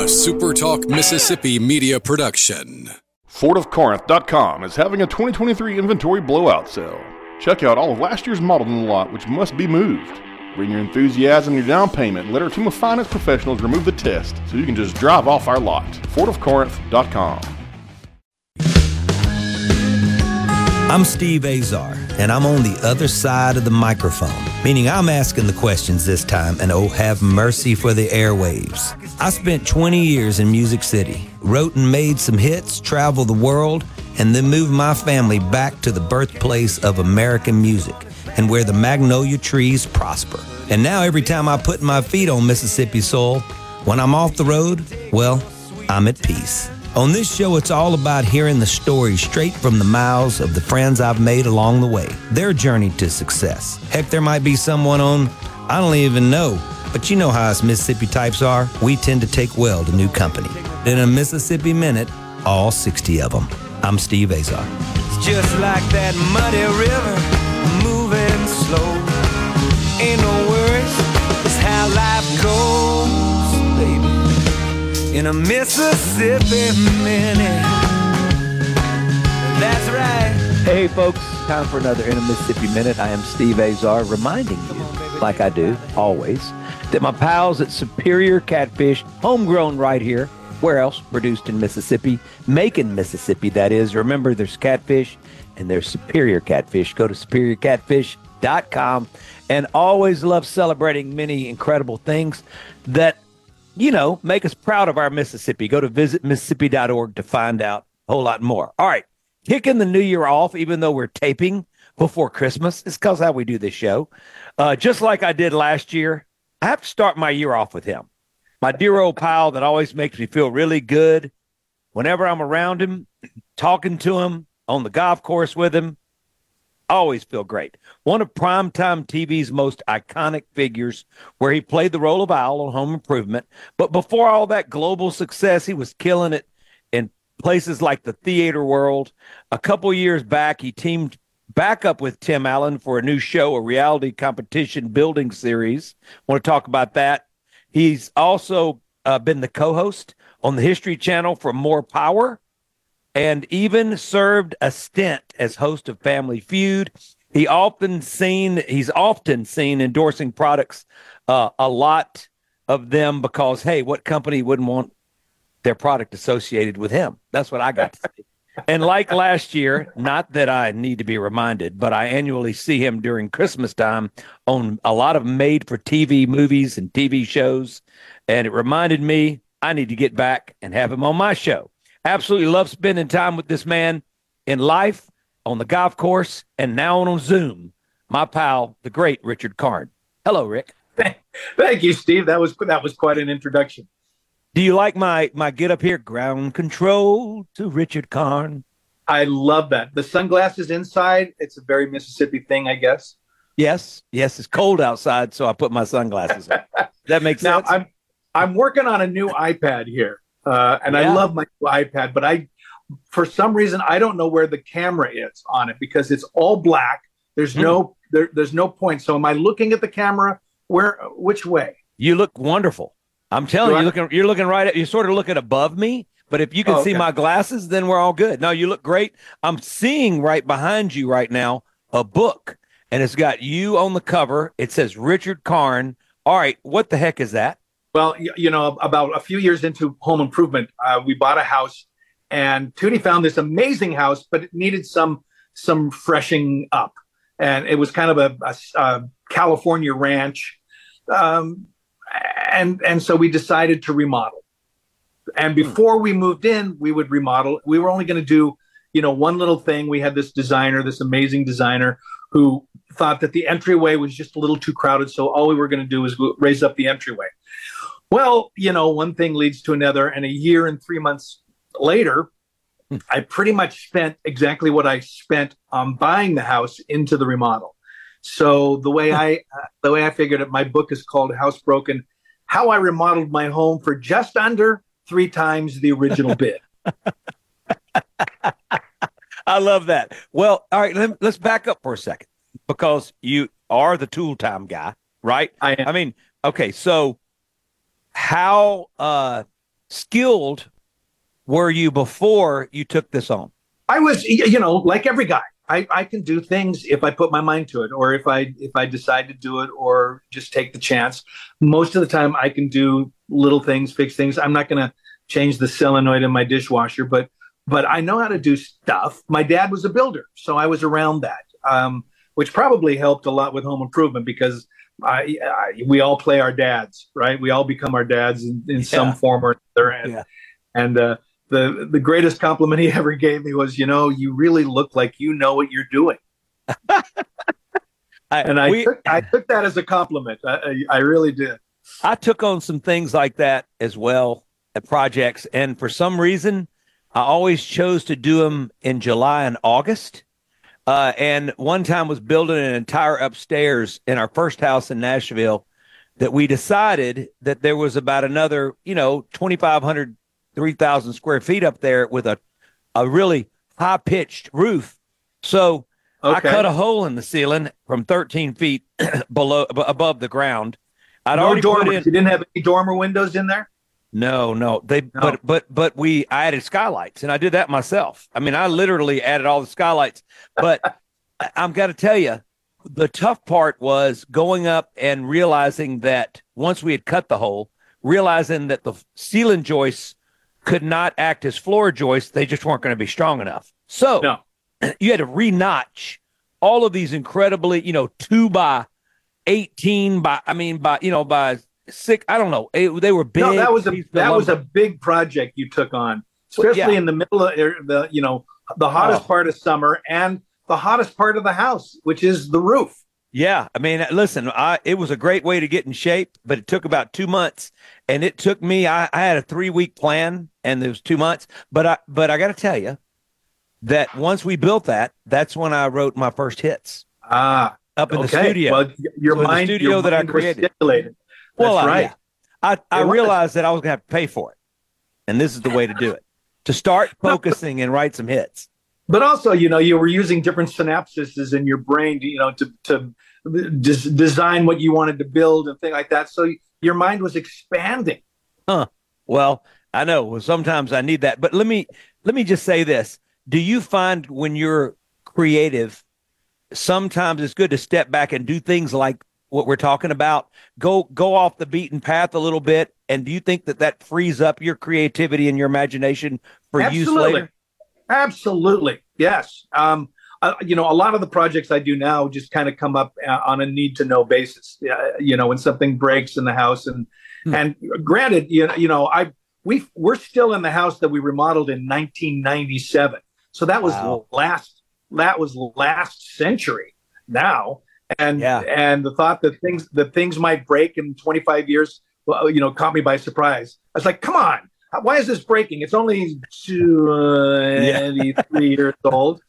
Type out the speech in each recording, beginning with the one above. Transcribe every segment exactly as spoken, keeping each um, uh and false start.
A Super Talk Mississippi media production. Ford of Corinth dot com is having a twenty twenty-three inventory blowout sale. Check out all of last year's models in the lot, which must be moved. Bring your enthusiasm and your down payment and let our team of finance professionals remove the test so you can just drive off our lot. Ford of Corinth dot com. I'm Steve Azar, and I'm on the other side of the microphone, meaning I'm asking the questions this time, and oh, have mercy for the airwaves. I spent twenty years in Music City, wrote and made some hits, traveled the world, and then moved my family back to the birthplace of American music and where the magnolia trees prosper. And now every time I put my feet on Mississippi soil, when I'm off the road, well, I'm at peace. On this show, it's all about hearing the stories straight from the mouths of the friends I've made along the way, their journey to success. Heck, there might be someone on, I don't even know, but you know how us Mississippi types are. We tend to take well to new company. In a Mississippi Minute, all sixty of them. I'm Steve Azar. It's just like that muddy river, moving slow. Ain't no worries, it's how life goes, baby. In a Mississippi Minute. That's right. Hey, folks. Time for another In a Mississippi Minute. I am Steve Azar, reminding you, like I do always, that my pals at Superior Catfish, homegrown right here, where else? Produced in Mississippi, making Mississippi, that is. Remember, there's catfish and there's Superior Catfish. Go to superior catfish dot com, and always love celebrating many incredible things that, you know, make us proud of our Mississippi. Go to visit mississippi dot org to find out a whole lot more. All right, kicking the new year off, even though we're taping before Christmas. It's because how we do this show. Uh, just like I did last year, I have to start my year off with him. My dear old pal that always makes me feel really good. Whenever I'm around him, talking to him, on the golf course with him, I always feel great. One of primetime T V's most iconic figures, where he played the role of Al on Home Improvement. But before all that global success, he was killing it in places like the theater world. A couple years back, he teamed back up with Tim Allen for a new show, a reality competition building series. I want to talk about that. He's also uh, been the co-host on the History Channel for More Power, and even served a stint as host of Family Feud. He often seen he's often seen endorsing products, uh, a lot of them, because hey, what company wouldn't want their product associated with him? That's what I got to see. And like last year, not that I need to be reminded, but I annually see him during Christmas time on a lot of made-for-T V movies and T V shows, and it reminded me I need to get back and have him on my show. Absolutely love spending time with this man in life, on the golf course, and now on Zoom. My pal, the great Richard Karn. Hello, Rick. Thank you, Steve. That was that was quite an introduction. Do you like my my get up here? Ground control to Richard Karn. I love that. The sunglasses inside, it's a very Mississippi thing, I guess. Yes, yes, it's cold outside, so I put my sunglasses on. That makes now, sense. I'm I'm working on a new iPad here. Uh, and yeah. I love my iPad, but I, for some reason, I don't know where the camera is on it because it's all black. There's mm. no, there, there's no point. So am I looking at the camera? Where, which way? You look wonderful. I'm telling you, I, looking, you're looking right at, you're sort of looking above me, but if you can oh, see okay. my glasses, then we're all good. No, you look great. I'm seeing right behind you right now a book, and it's got you on the cover. It says Richard Karn. All right, what the heck is that? Well, you know, about a few years into Home Improvement, uh, we bought a house, and Tootie found this amazing house, but it needed some some freshening up. And it was kind of a, a, a California ranch. Um, and, and so we decided to remodel. And before we moved in, we would remodel. We were only going to do, you know, one little thing. We had this designer, this amazing designer, who thought that the entryway was just a little too crowded. So all we were going to do was raise up the entryway. Well, you know, one thing leads to another, and a year and three months later, I pretty much spent exactly what I spent on buying the house into the remodel. So the way I uh, the way I figured it, my book is called Housebroken: How I Remodeled My Home for Just Under Three Times the Original Bid. I love that. Well, all right, let, let's back up for a second, because you are the tool time guy, right? I am. I mean, okay, so how uh skilled were you before you took this on? I was, you know, like every guy. I, I can do things if I put my mind to it, or if I if I decide to do it, or just take the chance. Most of the time, I can do little things, fix things. I'm not going to change the solenoid in my dishwasher, but but I know how to do stuff. My dad was a builder, so I was around that, um, which probably helped a lot with home improvement, because I, I we all play our dads, right? We all become our dads in, in yeah. some form or another. And, yeah. and uh, the the greatest compliment he ever gave me was, you know, you really look like you know what you're doing. I, and I, we, took, I took that as a compliment. I, I really did. I took on some things like that as well at projects. And for some reason, I always chose to do them in July and August. Uh, and one time was building an entire upstairs in our first house in Nashville that we decided that there was about another, you know, twenty-five hundred, three thousand square feet up there with a, a really high pitched roof. So okay. I cut a hole in the ceiling from thirteen feet below, above the ground. I'd no already dormer. put in. You didn't have any dormer windows in there? No, no. They, no. but, but, but we, I added skylights, and I did that myself. I mean, I literally added all the skylights, but I've got to tell you, the tough part was going up and realizing that once we had cut the hole, realizing that the ceiling joists could not act as floor joists. They just weren't going to be strong enough. So no. you had to re-notch all of these incredibly, you know, two by eighteen by, I mean, by, you know, by six, I don't know. It, they were big. No, that was a, that was a big project you took on, especially well, yeah. in the middle of the, you know, the hottest oh. part of summer and the hottest part of the house, which is the roof. Yeah. I mean, listen, I, it was a great way to get in shape, but it took about two months and it took me, I, I had a three week plan and it was two months, but I, but I got to tell you that once we built that, that's when I wrote my first hits. Ah, up in okay. the studio. Well, your so mind, the studio your that mind I created. Stimulated. That's well, right. Yeah. I, I realized that I was going to have to pay for it. And this is the way to do it, to start focusing and write some hits. But also, you know, you were using different synapses in your brain, to, you know, to, to des- design what you wanted to build and things like that. So your mind was expanding. Huh. Well, I know. Well, sometimes I need that. But let me let me just say this. Do you find when you're creative, sometimes it's good to step back and do things like what we're talking about, go go off the beaten path a little bit? And do you think that that frees up your creativity and your imagination for use later? Absolutely. Yes. Um, uh, you know, a lot of the projects I do now just kind of come up uh, on a need to know basis, uh, you know, when something breaks in the house. And, hmm. and granted, you know, you know, I, we we're still in the house that we remodeled in nineteen ninety-seven. So that was wow. last, that was last century now. And, yeah. and the thought that things, that things might break in twenty-five years, well, you know, caught me by surprise. I was like, come on. Why is this breaking? It's only twenty-three yeah. years old.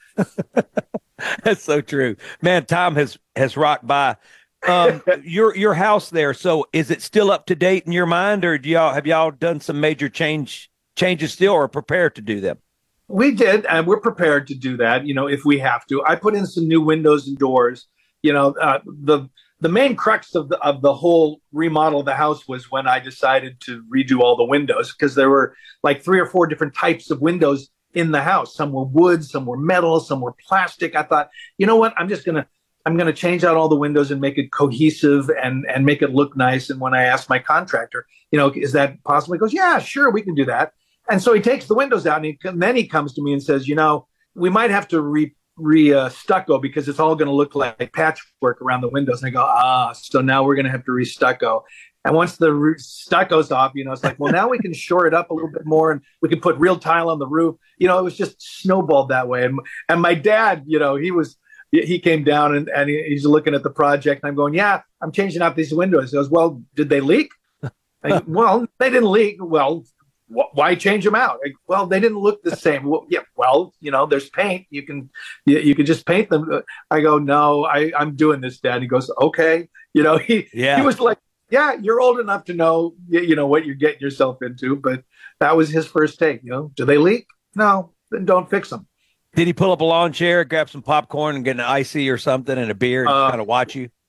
That's so true, man. Time has has rocked by. Um, your your house there. So is it still up to date in your mind, or do y'all have y'all done some major change changes still, or prepared to do them? We did, and we're prepared to do that. You know, if we have to. I put in some new windows and doors. You know, uh, the. The main crux of the of the whole remodel of the house was when I decided to redo all the windows, because there were like three or four different types of windows in the house. Some were wood, some were metal, some were plastic. I thought, you know what, I'm just gonna I'm gonna change out all the windows and make it cohesive and and make it look nice. And when I asked my contractor, you know, is that possible? He goes, yeah, sure, we can do that. And so he takes the windows out, and, he, and then he comes to me and says, you know, we might have to re re uh, stucco, because it's all going to look like patchwork around the windows. And I go, ah, so now we're going to have to re-stucco. And once the re- stucco's off, you know, it's like, well, now we can shore it up a little bit more, and we can put real tile on the roof. You know, it was just snowballed that way. And and my dad, you know, he was, he came down and, and he, he's looking at the project, and I'm going, yeah, I'm changing out these windows. He goes, well, did they leak? I, well, they didn't leak. Well, why change them out? Like, well, they didn't look the same. Well, yeah, well, you know, there's paint. You can, you, you can just paint them. I go, no, I, I'm doing this, Dad. He goes, okay. You know, he, yeah. he was like, yeah, you're old enough to know, you know, what you're getting yourself into. But that was his first take. You know, do they leak? No, then don't fix them. Did he pull up a lawn chair, grab some popcorn, and get an icy or something and a beer, and uh, kind of watch you?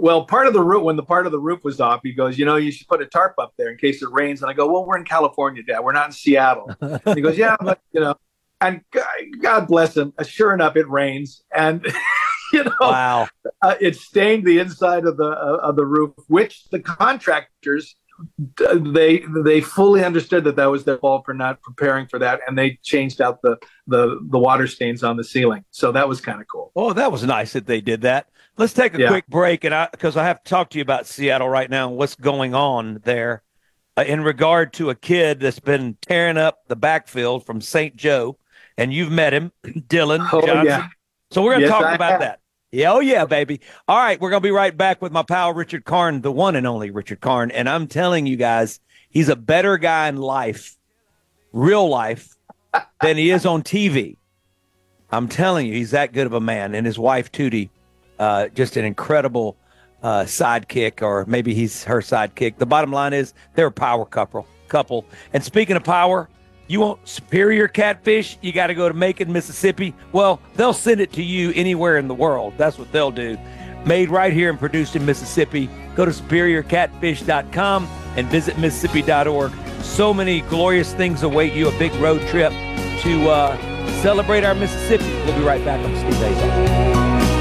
Well, part of the roof, when the part of the roof was off, he goes, you know, you should put a tarp up there in case it rains. And I go, well, we're in California, Dad. We're not in Seattle. And he goes, yeah, but, you know, and God bless him. Sure enough, it rains. And, you know, wow. uh, it stained the inside of the uh, of the roof, which the contractors, they they fully understood that that was their fault for not preparing for that. And they changed out the, the, the water stains on the ceiling. So that was kind of cool. Oh, that was nice that they did that. Let's take a Yeah. quick break, and I because I have to talk to you about Seattle right now and what's going on there uh, in regard to a kid that's been tearing up the backfield from Saint Joe, and you've met him, Dylan Oh, Johnson. yeah. So we're going to Yes, talk I about have. that. Yeah, oh yeah, baby. All right, we're going to be right back with my pal Richard Karn, the one and only Richard Karn, and I'm telling you guys, he's a better guy in life, real life, than he is on T V. I'm telling you, he's that good of a man, and his wife Tootie. Uh, just an incredible uh, sidekick, or maybe he's her sidekick. The bottom line is they're a power couple. Couple. And speaking of power, you want superior catfish? You got to go to Macon, Mississippi. Well, they'll send it to you anywhere in the world. That's what they'll do. Made right here and produced in Mississippi. Go to superior catfish dot com and visit mississippi dot org. So many glorious things await you. A big road trip to uh, celebrate our Mississippi. We'll be right back on Steve Azar.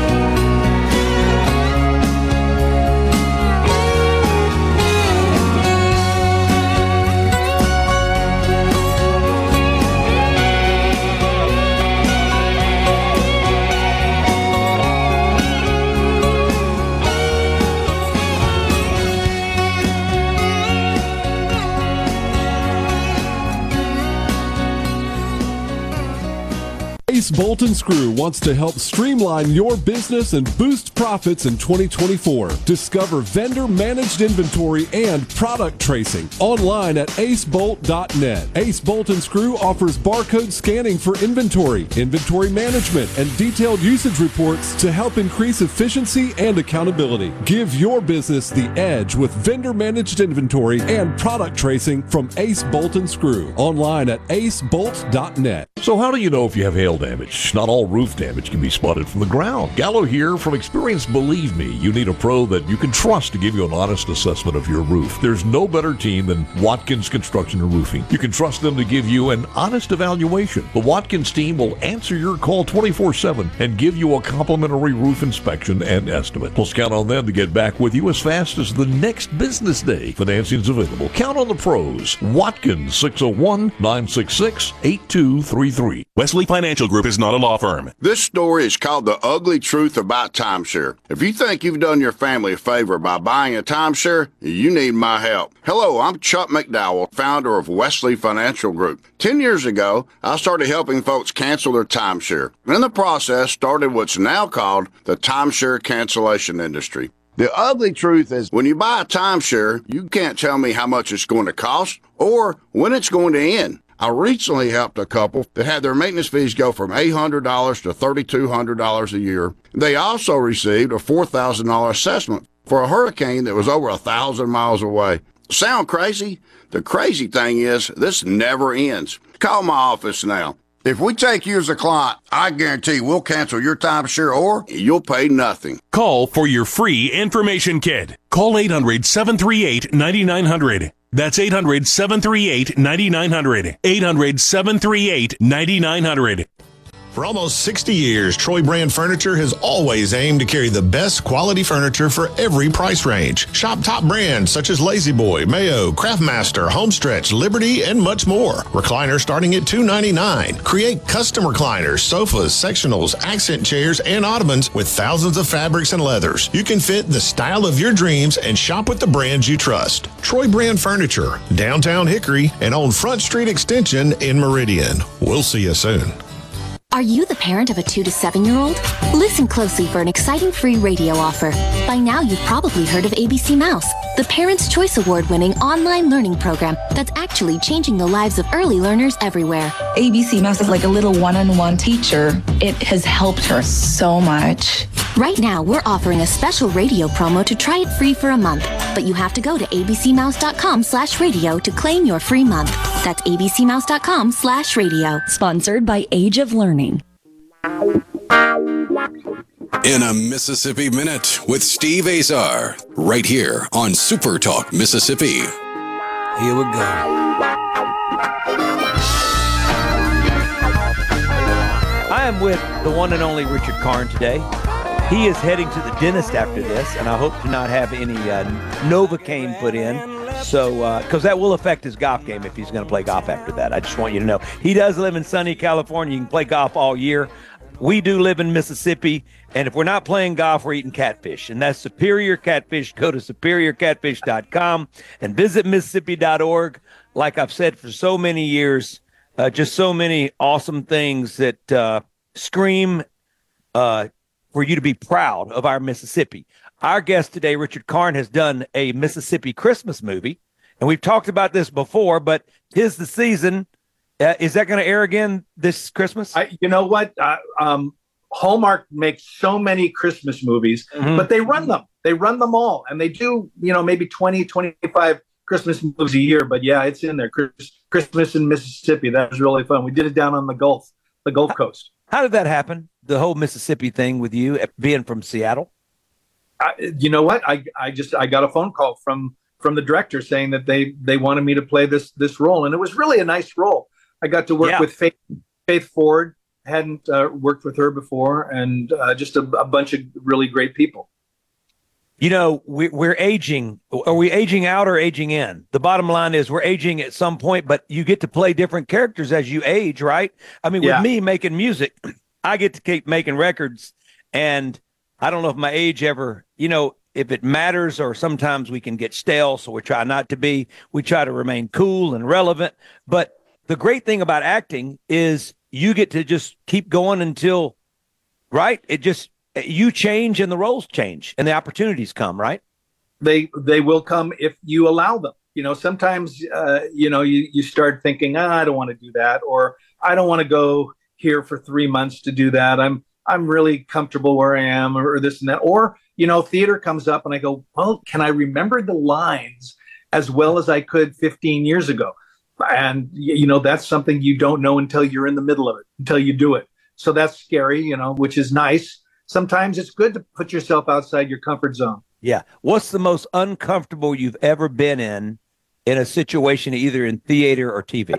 Ace Bolt and Screw wants to help streamline your business and boost profits in twenty twenty-four. Discover vendor managed inventory and product tracing online at ace bolt dot net. Ace Bolt and Screw offers barcode scanning for inventory, inventory management, and detailed usage reports to help increase efficiency and accountability. Give your business the edge with vendor managed inventory and product tracing from Ace Bolt and Screw online at ace bolt dot net. So how do you know if you have hail damage? Not all roof damage can be spotted from the ground. Gallo here. From experience, believe me, you need a pro that you can trust to give you an honest assessment of your roof. There's no better team than Watkins Construction and Roofing. You can trust them to give you an honest evaluation. The Watkins team will answer your call twenty-four seven and give you a complimentary roof inspection and estimate. Plus, count on them to get back with you as fast as the next business day. Financing's available. Count on the pros. Watkins, six oh one, nine six six, eight two three three. Wesley Financial Group is not a law firm. This story is called The Ugly Truth About Timeshare. If you think you've done your family a favor by buying a timeshare, you need my help. Hello, I'm Chuck McDowell, founder of Wesley Financial Group. Ten years ago, I started helping folks cancel their timeshare. In the process, started what's now called the timeshare cancellation industry. The ugly truth is when you buy a timeshare, you can't tell me how much it's going to cost or when it's going to end. I recently helped a couple that had their maintenance fees go from eight hundred dollars to three thousand two hundred dollars a year. They also received a four thousand dollars assessment for a hurricane that was over one thousand miles away. Sound crazy? The crazy thing is this never ends. Call my office now. If we take you as a client, I guarantee we'll cancel your timeshare or you'll pay nothing. Call for your free information kit. Call eight hundred, seven three eight, nine nine hundred. That's eight hundred, seven three eight, nine nine hundred. eight hundred, seven three eight, nine nine hundred. For almost sixty years, Troy Brand Furniture has always aimed to carry the best quality furniture for every price range. Shop top brands such as Lazy Boy, Mayo, Craftmaster, Homestretch, Liberty, and much more. Recliners starting at two hundred ninety-nine dollars. Create custom recliners, sofas, sectionals, accent chairs, and ottomans with thousands of fabrics and leathers. You can fit the style of your dreams and shop with the brands you trust. Troy Brand Furniture, downtown Hickory, and on Front Street Extension in Meridian. We'll see you soon. Are you the parent of a two to seven year old? Listen closely for an exciting free radio offer. By now, you've probably heard of A B C Mouse, the Parents' Choice Award winning online learning program that's actually changing the lives of early learners everywhere. A B C Mouse is like a little one-on-one teacher. It has helped her so much. Right now, we're offering a special radio promo to try it free for a month, but you have to go to abcmouse.com slash radio to claim your free month. That's abcmouse.com slash radio. Sponsored by Age of Learning. In a Mississippi Minute with Steve Azar, right here on Super Talk Mississippi. Here we go. I am with the one and only Richard Karn today. He is heading to the dentist after this, and I hope to not have any uh, Novocaine put in. So, because uh, that will affect his golf game if he's going to play golf after that. I just want you to know. He does live in sunny California. You can play golf all year. We do live in Mississippi, and if we're not playing golf, we're eating catfish, and that's Superior Catfish. Go to superior catfish dot com and visit Mississippi dot org. Like I've said for so many years, uh, just so many awesome things that uh, scream uh, for you to be proud of our Mississippi. Our guest today, Richard Karn, has done a Mississippi Christmas movie, and we've talked about this before, but 'tis the season. Uh, is that going to air again this Christmas? I, you know what? Uh, um, Hallmark makes so many Christmas movies, mm-hmm. but they run them. They run them all, and they do, you know, maybe twenty, twenty-five Christmas movies a year. But yeah, it's in there. Christmas in Mississippi. That was really fun. We did it down on the Gulf, the Gulf Coast. How did that happen? The whole Mississippi thing with you being from Seattle? I, you know what? I, I just, I got a phone call from, from the director saying that they, they wanted me to play this, this role. And it was really a nice role. I got to work yeah. with Faith, Faith Ford. Hadn't uh, worked with her before, and uh, just a, a bunch of really great people. You know, we, we're aging. Are we aging out or aging in? The bottom line is we're aging at some point, but you get to play different characters as you age, right? I mean, with yeah. me making music, I get to keep making records, and I don't know if my age ever, you know, if it matters, or sometimes we can get stale, so we try not to be. We try to remain cool and relevant, but the great thing about acting is you get to just keep going until, right? It just, you change and the roles change and the opportunities come, right? They they will come if you allow them. You know, sometimes, uh, you know, you, you start thinking, oh, I don't want to do that, or I don't want to go here for three months to do that. I'm I'm really comfortable where I am, or, or this and that. Or, you know, theater comes up and I go, well, can I remember the lines as well as I could fifteen years ago? And, you know, that's something you don't know until you're in the middle of it, until you do it. So that's scary, you know, which is nice. Sometimes it's good to put yourself outside your comfort zone. Yeah. What's the most uncomfortable you've ever been in, in a situation, either in theater or T V?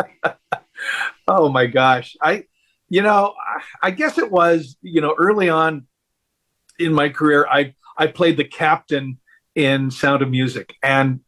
Oh, my gosh. I, you know, I guess it was, you know, early on in my career, I, I played the captain in Sound of Music. And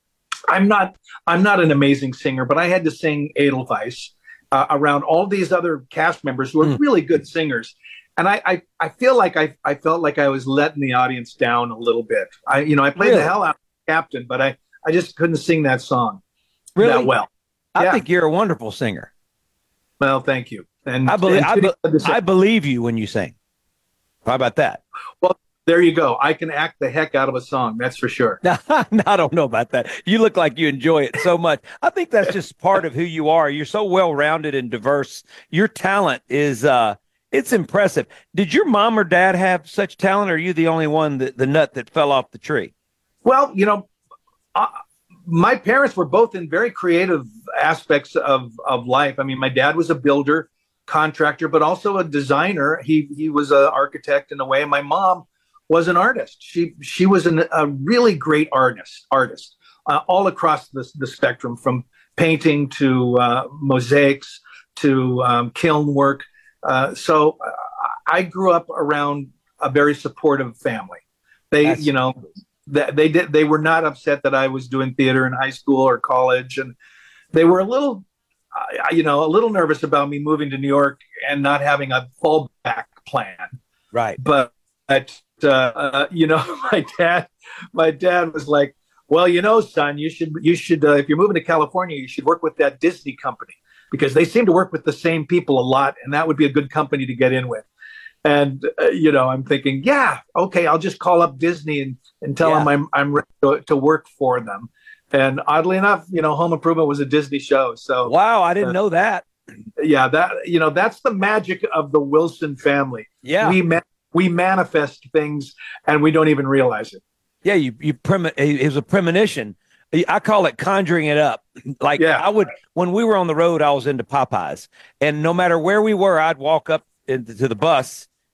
I'm not I'm not an amazing singer, but I had to sing Edelweiss uh, around all these other cast members who are mm. really good singers. And I, I, I feel like I, I felt like I was letting the audience down a little bit. I you know, I played really? the hell out of the captain, but I, I just couldn't sing that song really? that well. I yeah. think you're a wonderful singer. Well, thank you. And I believe and I, be, I believe you when you sing. How about that? Well, there you go. I can act the heck out of a song. That's for sure. No, I don't know about that. You look like you enjoy it so much. I think that's just part of who you are. You're so well-rounded and diverse. Your talent is, uh, it's impressive. Did your mom or dad have such talent, or are you the only one, that, the nut that fell off the tree? Well, you know, uh, my parents were both in very creative aspects of, of life. I mean, my dad was a builder, contractor, but also a designer. He, he was an architect in a way. And my mom was an artist. She she was an, a really great artist, artist uh, all across the, the spectrum, from painting to uh, mosaics to um, kiln work. Uh, so uh, I grew up around a very supportive family. They, That's- you know, they, they did. They were not upset that I was doing theater in high school or college, and they were a little, uh, you know, a little nervous about me moving to New York and not having a fallback plan. Right, but. but Uh, uh, you know, my dad, my dad was like, well, you know, son, you should, you should, uh, if you're moving to California, you should work with that Disney company, because they seem to work with the same people a lot. And that would be a good company to get in with. And, uh, you know, I'm thinking, yeah, okay, I'll just call up Disney and, and tell yeah. them I'm, I'm ready to, to work for them. And oddly enough, you know, Home Improvement was a Disney show. So, wow, I didn't uh, know that. Yeah, that, you know, that's the magic of the Wilson family. Yeah. We met. We manifest things and we don't even realize it. Yeah, you you prem- it was a premonition. I call it conjuring it up. Like yeah. I would, when we were on the road, I was into Popeyes, and no matter where we were, I'd walk up into to the bus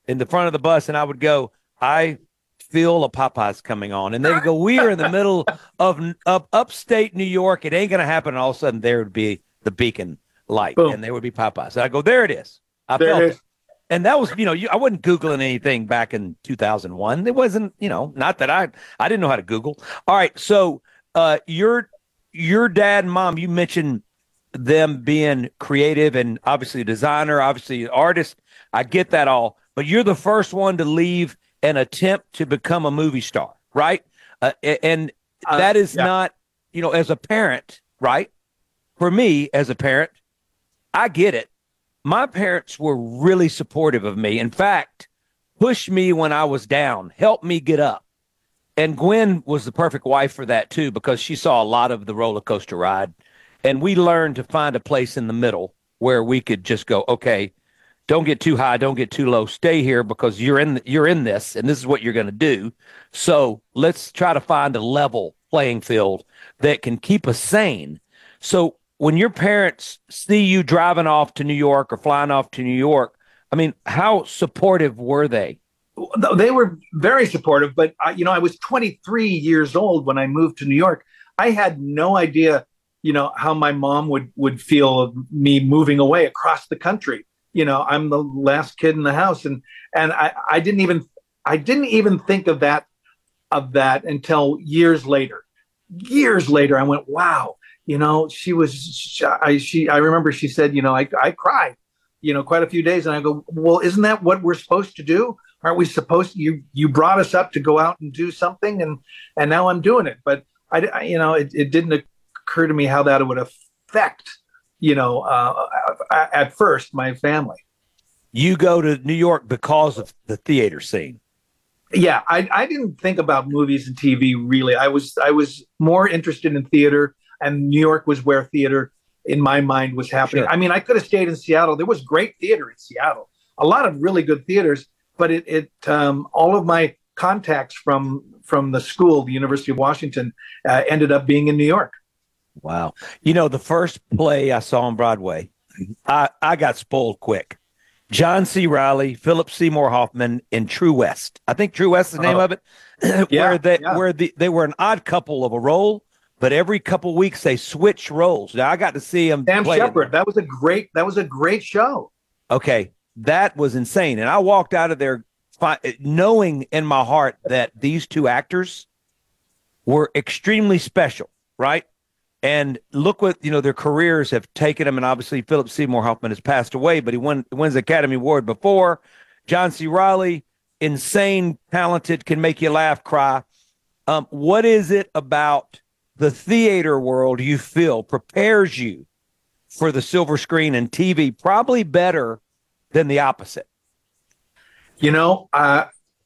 in the front of the bus, and I would go, I feel a Popeyes coming on. And they would go, we are in the middle of, of upstate New York. It ain't going to happen. And all of a sudden, there would be the beacon light, Boom. and there would be Popeyes. And I go, there it is. I there felt it. it. Is. And that was, you know, you, I wasn't Googling anything back in two thousand one. It wasn't, you know, not that I, I didn't know how to Google. All right. So uh, your, your dad and mom, you mentioned them being creative and obviously a designer, obviously an artist. I get that all, but you're the first one to leave an attempt to become a movie star, right? Uh, and uh, that is yeah. not, you know, as a parent, right? For me, as a parent, I get it. My parents were really supportive of me. In fact, pushed me when I was down, helped me get up. And Gwen was the perfect wife for that, too, because she saw a lot of the roller coaster ride. And we learned to find a place in the middle where we could just go, okay, don't get too high, don't get too low. Stay here because you're in you're in this, and this is what you're going to do. So let's try to find a level playing field that can keep us sane. So when your parents see you driving off to New York or flying off to New York, I mean, how supportive were they? They were very supportive, but uh, you know, I was twenty-three years old when I moved to New York. I had no idea, you know, how my mom would would feel of me moving away across the country. You know, I'm the last kid in the house, and and I, I didn't even I didn't even think of that of that until years later. Years later, I went, wow. You know, she was she, I she I remember she said, you know, I I cried, you know, quite a few days, and I go, well, isn't that what we're supposed to do? Aren't we supposed to? You you brought us up to go out and do something, and and now I'm doing it. But I, I you know, it, it didn't occur to me how that would affect, you know, uh, at first, my family. You go to New York because of the theater scene. Yeah, I, I didn't think about movies and T V really. I was I was more interested in theater, and New York was where theater, in my mind, was happening. Sure. I mean, I could have stayed in Seattle. There was great theater in Seattle, a lot of really good theaters, but it it um, all of my contacts from from the school, the University of Washington, uh, ended up being in New York. Wow. You know, the first play I saw on Broadway, I, I got spoiled quick. John C. Reilly, Philip Seymour Hoffman in True West. I think True West is the name oh. of it. yeah, where they yeah. where the, they were an odd couple of a role, but every couple weeks they switch roles. Now I got to see them. Sam play Shepard. it. That was a great. That was a great show. Okay, that was insane, and I walked out of there fi- knowing in my heart that these two actors were extremely special, right? And look what, you know, their careers have taken them. And obviously, Philip Seymour Hoffman has passed away, but he won wins the Academy Award before. John C. Reilly, insane, talented, can make you laugh, cry. Um, what is it about the theater world you feel prepares you for the silver screen and T V probably better than the opposite? You know, uh,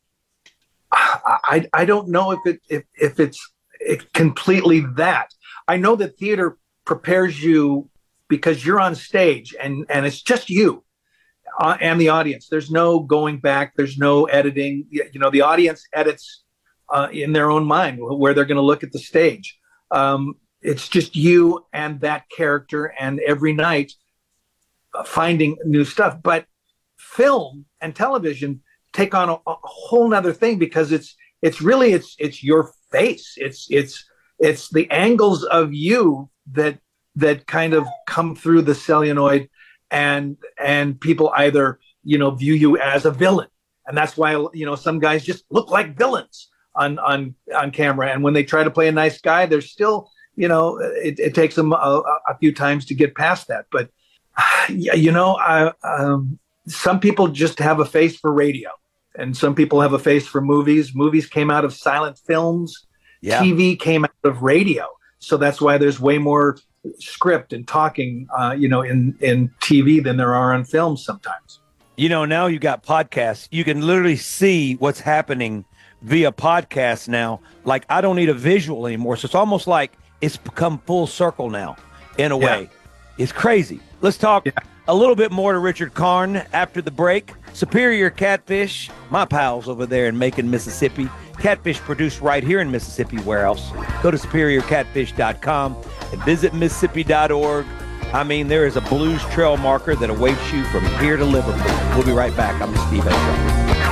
I I don't know if it if if it's it completely that. I know that theater prepares you because you're on stage and, and it's just you uh, and the audience. There's no going back. There's no editing. You know, the audience edits uh, in their own mind where they're going to look at the stage. Um, it's just you and that character, and every night uh, finding new stuff. But film and television take on a, a whole nother thing because it's it's really it's it's your face. It's it's It's the angles of you that that kind of come through the celluloid, and and people either, you know, view you as a villain, and that's why, you know, some guys just look like villains on on on camera, and when they try to play a nice guy, they're still, you know, it, it takes them a, a few times to get past that. But you know, I, um, some people just have a face for radio, and some people have a face for movies. Movies came out of silent films. Yeah. T V came out of radio, so that's why there's way more script and talking, uh, you know, in, in T V than there are on films sometimes. You know, now you got podcasts. You can literally see what's happening via podcast now. Like, I don't need a visual anymore, so it's almost like it's become full circle now, in a yeah. way. It's crazy. Let's talk yeah. a little bit more to Richard Karn after the break. Superior Catfish, my pals over there in Macon, Mississippi. Catfish produced right here in Mississippi. Where else? Go to superior catfish dot com and visit mississippi dot org. I mean, there is a blues trail marker that awaits you from here to Liverpool. We'll be right back. I'm Steve Azar.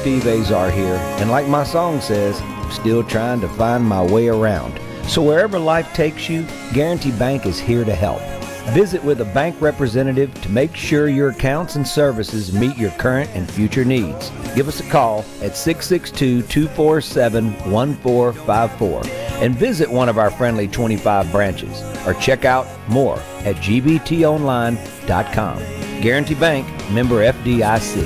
Steve Azar here, and like my song says, I'm still trying to find my way around. So wherever life takes you, Guarantee Bank is here to help. Visit with a bank representative to make sure your accounts and services meet your current and future needs. Give us a call at six six two, two four seven, one four five four and visit one of our friendly twenty-five branches or check out more at g b t online dot com. Guarantee Bank, member F D I C.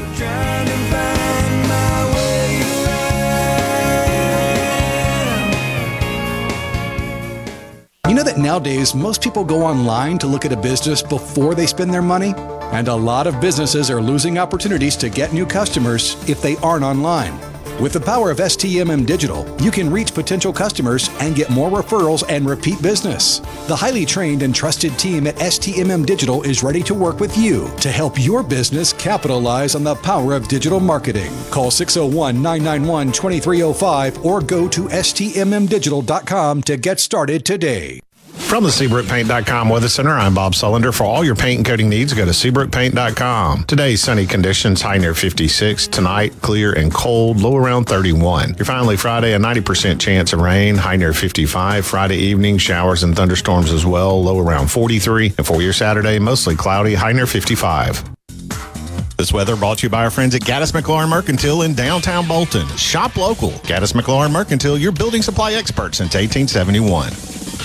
You know that nowadays most people go online to look at a business before they spend their money? And a lot of businesses are losing opportunities to get new customers if they aren't online. With the power of S T M M Digital, you can reach potential customers and get more referrals and repeat business. The highly trained and trusted team at S T M M Digital is ready to work with you to help your business capitalize on the power of digital marketing. Call six oh one, nine nine one, two three oh five or go to S T M M digital dot com to get started today. From the Seabrook Paint dot com Weather Center, I'm Bob Sullender. For all your paint and coating needs, go to Seabrook Paint dot com. Today, sunny conditions, high near fifty-six. Tonight, clear and cold, low around thirty-one. Your finally Friday, a ninety percent chance of rain, high near fifty-five. Friday evening, showers and thunderstorms as well, low around forty-three. And for your Saturday, mostly cloudy, high near fifty-five. This weather brought to you by our friends at Gaddis McLaurin Mercantile in downtown Bolton. Shop local. Gaddis McLaurin Mercantile, your building supply expert since eighteen seventy-one.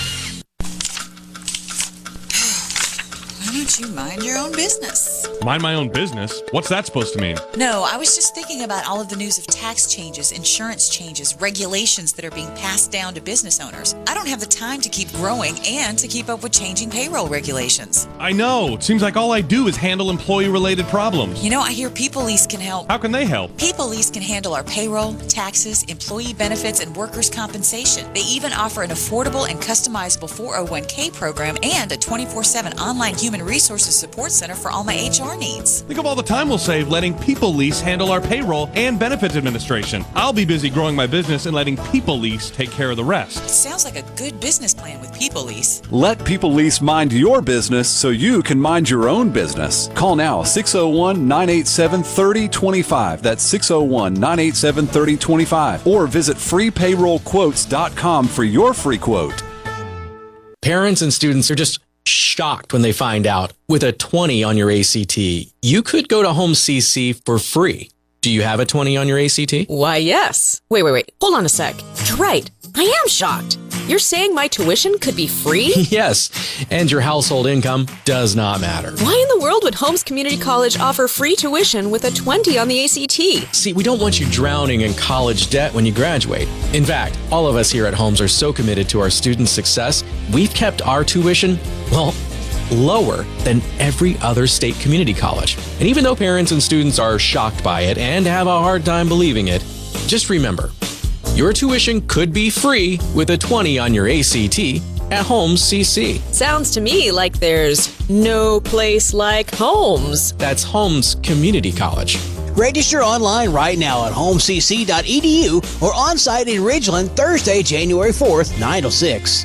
You mind your own business. Mind my own business? What's that supposed to mean? No, I was just thinking about all of the news of tax changes, insurance changes, regulations that are being passed down to business owners. I don't have the time to keep growing and to keep up with changing payroll regulations. I know. It seems like all I do is handle employee-related problems. You know, I hear People Lease can help. How can they help? People Lease can handle our payroll, taxes, employee benefits, and workers' compensation. They even offer an affordable and customizable four oh one k program and a twenty-four seven online human resources support center for all my H R needs. Think of all the time we'll save letting People Lease handle our payroll and benefits administration. I'll be busy growing my business and letting People Lease take care of the rest. It sounds like a good business plan with People Lease. Let People Lease mind your business so you can mind your own business. Call now, six oh one, nine eight seven, three oh two five. That's six oh one, nine eight seven, three oh two five. Or visit free payroll quotes dot com for your free quote. Parents and students are just shocked when they find out with a twenty on your A C T, you could go to Home C C for free. Do you have a twenty on your A C T? Why, yes. Wait, wait, wait. Hold on a sec. You're right. I am shocked. You're saying my tuition could be free? Yes, and your household income does not matter. Why in the world would Holmes Community College offer free tuition with a twenty on the A C T? See, we don't want you drowning in college debt when you graduate. In fact, all of us here at Holmes are so committed to our students' success, we've kept our tuition, well, lower than every other state community college. And even though parents and students are shocked by it and have a hard time believing it, just remember, your tuition could be free with a twenty on your A C T at Holmes C C. Sounds to me like there's no place like Holmes. That's Holmes Community College. Register online right now at home c c dot e d u or on-site in Ridgeland Thursday, January fourth, nine to six.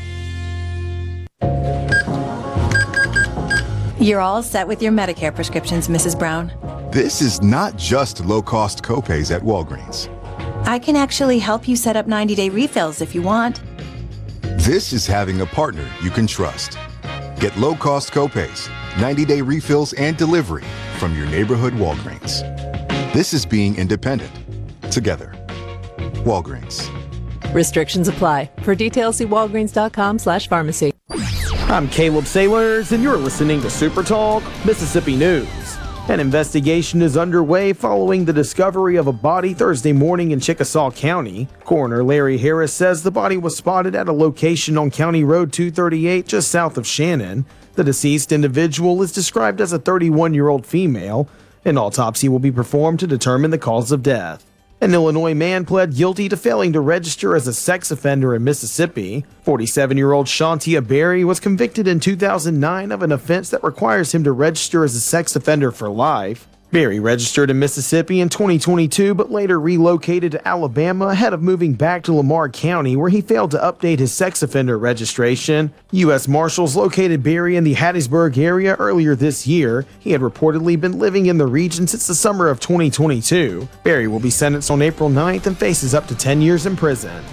You're all set with your Medicare prescriptions, Missus Brown. This is not just low-cost copays at Walgreens. I can actually help you set up ninety-day refills if you want. This is having a partner you can trust. Get low-cost copays, ninety-day refills, and delivery from your neighborhood Walgreens. This is being independent. Together. Walgreens. Restrictions apply. For details, see walgreens.com slash pharmacy. I'm Caleb Sailors, and you're listening to Super Talk Mississippi News. An investigation is underway following the discovery of a body Thursday morning in Chickasaw County. Coroner Larry Harris says the body was spotted at a location on County Road two thirty-eight just south of Shannon. The deceased individual is described as a thirty-one-year-old female. An autopsy will be performed to determine the cause of death. An Illinois man pled guilty to failing to register as a sex offender in Mississippi. forty-seven-year-old Shantia Berry was convicted in two thousand nine of an offense that requires him to register as a sex offender for life. Barry registered in Mississippi in twenty twenty-two, but later relocated to Alabama ahead of moving back to Lamar County, where he failed to update his sex offender registration. U S Marshals located Barry in the Hattiesburg area earlier this year. He had reportedly been living in the region since the summer of twenty twenty-two. Barry will be sentenced on April ninth and faces up to ten years in prison.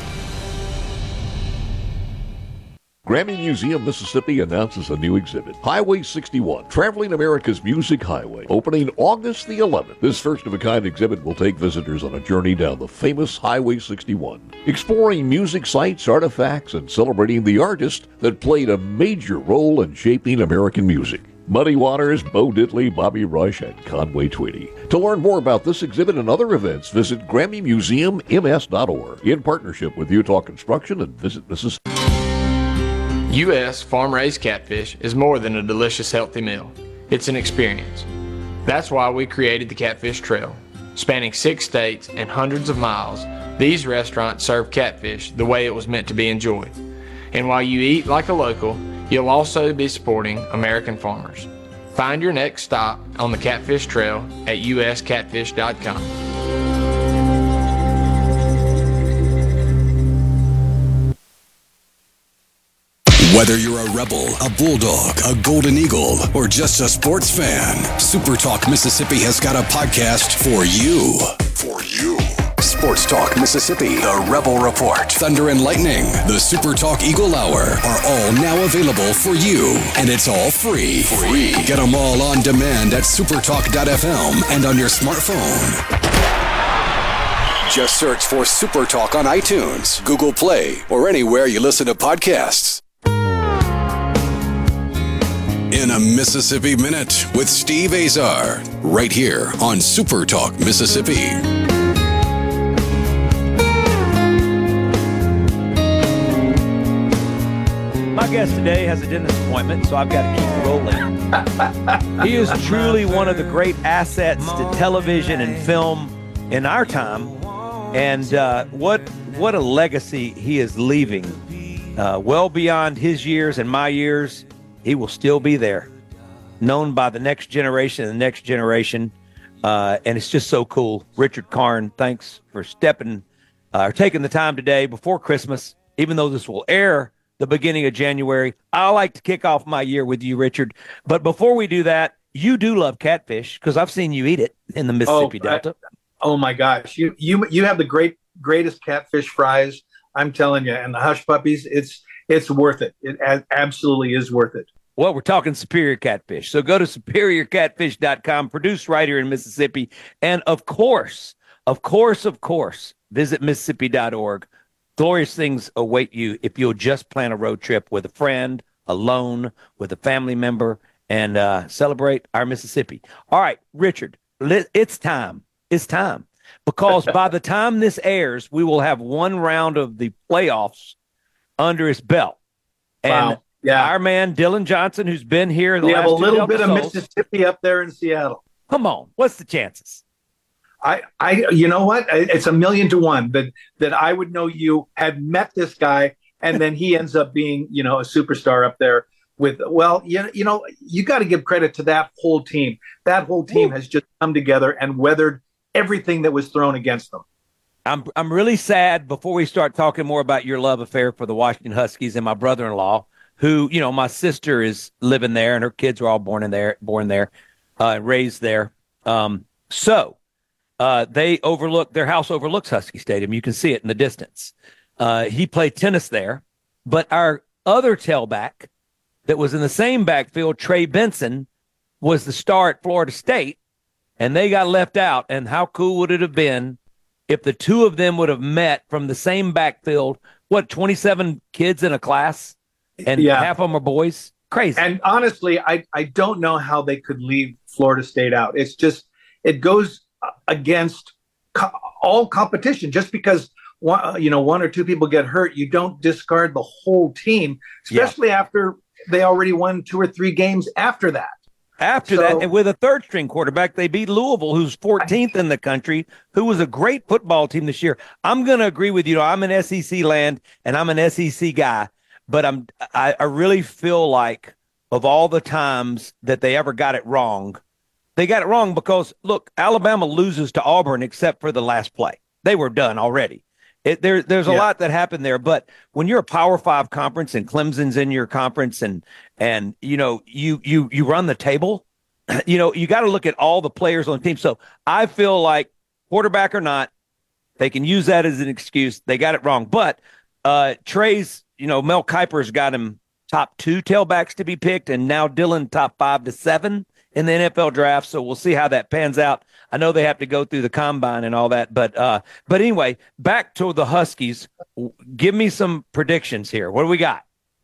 Grammy Museum, Mississippi announces a new exhibit, Highway sixty-one, Traveling America's Music Highway, opening August the eleventh. This first-of-a-kind exhibit will take visitors on a journey down the famous Highway sixty-one, exploring music sites, artifacts, and celebrating the artists that played a major role in shaping American music. Muddy Waters, Bo Diddley, Bobby Rush, and Conway Twitty. To learn more about this exhibit and other events, visit Grammy Museum M S dot org in partnership with Utah Construction and Visit Mississippi. U S farm-raised catfish is more than a delicious, healthy meal. It's an experience. That's why we created the Catfish Trail. Spanning six states and hundreds of miles, these restaurants serve catfish the way it was meant to be enjoyed. And while you eat like a local, you'll also be supporting American farmers. Find your next stop on the Catfish Trail at U S catfish dot com. Whether you're a Rebel, a Bulldog, a Golden Eagle, or just a sports fan, Super Talk Mississippi has got a podcast for you. For you. Sports Talk Mississippi, the Rebel Report, Thunder and Lightning, the Super Talk Eagle Hour are all now available for you. And it's all free. Free. Get them all on demand at supertalk dot f m and on your smartphone. Just search for Super Talk on iTunes, Google Play, or anywhere you listen to podcasts. In a Mississippi Minute with Steve Azar, right here on Super Talk Mississippi. My guest today has a dentist appointment, so I've got to keep rolling. He is truly one of the great assets to television and film in our time, and uh, what what a legacy he is leaving. Uh, well beyond his years and my years, he will still be there, known by the next generation and the next generation, uh, and it's just so cool. Richard Karn, thanks for stepping uh, or taking the time today before Christmas, even though this will air the beginning of January. I like to kick off my year with you, Richard. But before we do that, you do love catfish because I've seen you eat it in the Mississippi oh, Delta. I, oh my gosh, you you you have the great greatest catfish fries. I'm telling you, and the hush puppies. It's it's worth it. It a- absolutely is worth it. Well, we're talking Superior Catfish. So go to superior catfish dot com, produced right here in Mississippi. And of course, of course, of course, visit mississippi dot org. Glorious things await you if you'll just plan a road trip with a friend, alone, with a family member, and uh, celebrate our Mississippi. All right, Richard, it's time. It's time. Because by the time this airs, we will have one round of the playoffs under his belt. And wow. Yeah. Our man, Dylan Johnson, who's been here in the we last have a little two bit of episodes. Mississippi up there in Seattle. Come on. What's the chances? I, I, you know what? It's a million to one that, that I would know you had met this guy and then he ends up being, you know, a superstar up there with, well, you, you know, you got to give credit to that whole team. That whole team Ooh. has just come together and weathered everything that was thrown against them. I'm I'm really sad before we start talking more about your love affair for the Washington Huskies and my brother-in-law, who, you know, my sister is living there and her kids were all born in there, born there, uh, raised there. Um, so uh, they overlook, their house overlooks Husky Stadium. You can see it in the distance. Uh, he played tennis there, but our other tailback that was in the same backfield, Trey Benson, was the star at Florida State, and they got left out. And how cool would it have been if the two of them would have met from the same backfield? What, twenty-seven kids in a class? And yeah. half of them are boys. Crazy. And honestly, I, I don't know how they could leave Florida State out. It's just, it goes against co- all competition. Just because one, you know, one or two people get hurt, you don't discard the whole team, especially yeah. after they already won two or three games after that. After so, that, and with a third string quarterback, they beat Louisville, who's fourteenth in the country, who was a great football team this year. I'm going to agree with you. I'm an S E C land and I'm an S E C guy. But I'm, I, I really feel like of all the times that they ever got it wrong, They got it wrong because, look, Alabama loses to Auburn except for the last play. They were done already. It, there, there's a yeah. lot that happened there. But when you're a Power Five conference and Clemson's in your conference and, and you know, you you you run the table, you know, you got to look at all the players on the team. So I feel like quarterback or not, they can use that as an excuse. They got it wrong. But uh, Trey's, you know, Mel Kiper's got him top two tailbacks to be picked, and now Dylan top five to seven in the N F L draft. So we'll see how that pans out. I know they have to go through the combine and all that, but uh, but anyway, back to the Huskies. Give me some predictions here. What do we got?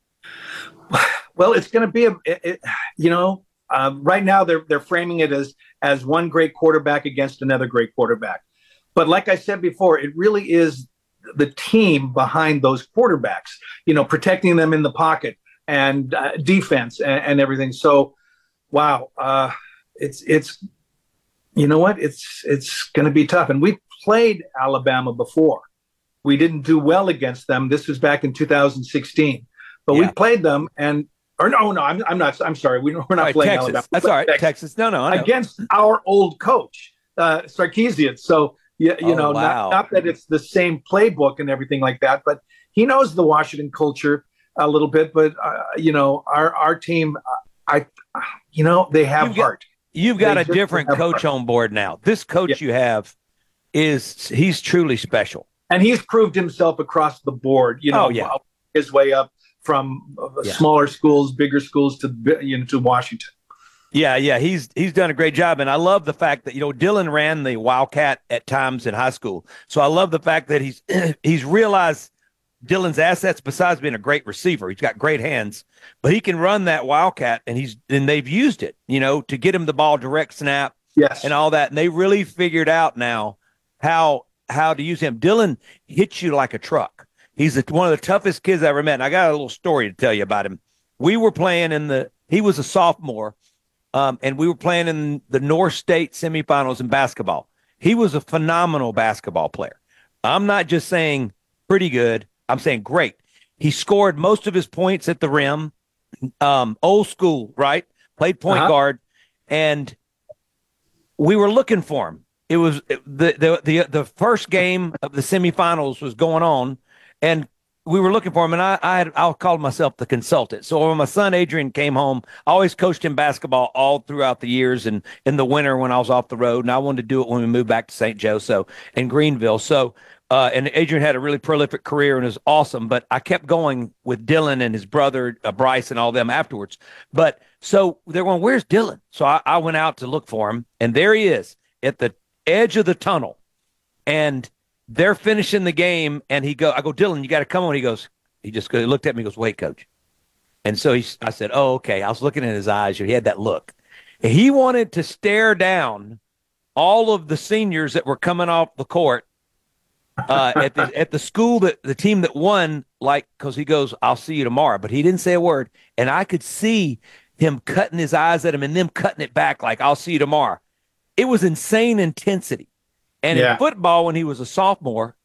Well, it's going to be a, it, it, you know, uh, right now they're they're framing it as as one great quarterback against another great quarterback. But like I said before, it really is the team behind those quarterbacks, you know, protecting them in the pocket and uh, defense and, and everything. So, wow, uh, it's it's. You know what? It's it's going to be tough. And we played Alabama before. We didn't do well against them. This was back in two thousand sixteen. But yeah. we played them and or no, no, I'm I'm not. I'm sorry. We, we're not right, playing Texas. Alabama. That's all right. Texas. Texas. No, no, against our old coach, uh, Sarkisian. So you, you oh, know, wow. not, not that it's the same playbook and everything like that, but he knows the Washington culture a little bit. But uh, you know, our our team, I, you know, they have You've heart. Got- You've got they a different coach heart. on board now. This coach yeah. you have is he's truly special. And he's proved himself across the board, you know, oh, yeah. his way up from uh, yeah. smaller schools, bigger schools to, you know, to Washington. Yeah, yeah, he's he's done a great job. And I love the fact that, you know, Dylan ran the Wildcat at times in high school. So I love the fact that he's he's realized Dylan's assets besides being a great receiver. He's got great hands, but he can run that Wildcat, and he's and they've used it, you know, to get him the ball direct snap yes. and all that. And they really figured out now how how to use him. Dylan hits you like a truck. He's a, one of the toughest kids I ever met. And I got a little story to tell you about him. We were playing in the – he was a sophomore, um, and we were playing in the North State semifinals in basketball. He was a phenomenal basketball player. I'm not just saying pretty good. I'm saying great. He scored most of his points at the rim, um, old school, right? Played point uh-huh. guard, and we were looking for him. It was the, the the the first game of the semifinals was going on, and we were looking for him. And I I had, I'll call myself the consultant. So when my son Adrian came home, I always coached him basketball all throughout the years, and in the winter when I was off the road, and I wanted to do it when we moved back to Saint Joe, so in Greenville. So. Uh, and Adrian had a really prolific career and is awesome, but I kept going with Dylan and his brother, uh, Bryce, and all them afterwards. But so they're going, where's Dylan? So I, I went out to look for him, and there he is at the edge of the tunnel. And they're finishing the game, and he go, I go, Dylan, you got to come on. He goes, he just he looked at me and goes, wait, coach. And so he, I said, oh, okay. I was looking in his eyes. He had that look. And he wanted to stare down all of the seniors that were coming off the court uh, at the at the school that the team that won, like, because he goes, I'll see you tomorrow. But he didn't say a word. And I could see him cutting his eyes at him and them cutting it back like, I'll see you tomorrow. It was insane intensity. And yeah. in football, when he was a sophomore,